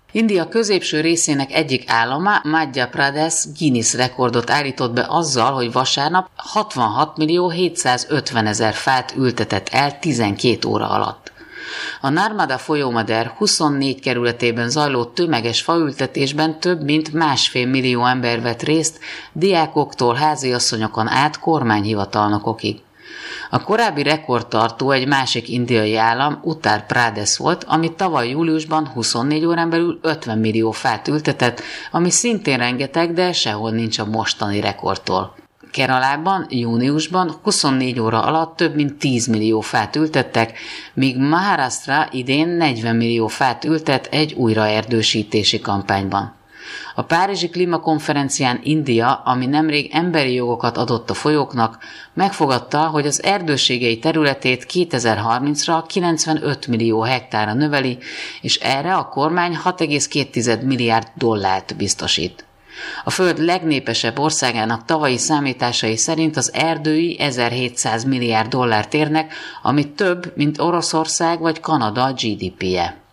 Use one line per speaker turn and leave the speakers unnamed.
India középső részének egyik állama, Madhya Pradesh Guinness rekordot állított be azzal, hogy vasárnap 66.750.000 fát ültetett el 12 óra alatt. A Narmada folyómeder 24 kerületében zajló tömeges faültetésben több mint 1,5 millió ember vett részt, diákoktól háziasszonyokon át kormányhivatalnokokig. A korábbi rekordtartó egy másik indiai állam, Uttar Pradesh volt, ami tavaly júliusban 24 órán belül 50 millió fát ültetett, ami szintén rengeteg, de sehol nincs a mostani rekordtól. Keralában júniusban 24 óra alatt több mint 10 millió fát ültettek, míg Maharashtra idén 40 millió fát ültet egy újraerdősítési kampányban. A Párizsi Klímakonferencián India, ami nemrég emberi jogokat adott a folyóknak, megfogadta, hogy az erdőségei területét 2030-ra 95 millió hektárra növeli, és erre a kormány 6,2 milliárd dollárt biztosít. A föld legnépesebb országának tavalyi számításai szerint az erdői 1700 milliárd dollárt érnek, ami több, mint Oroszország vagy Kanada GDP-je.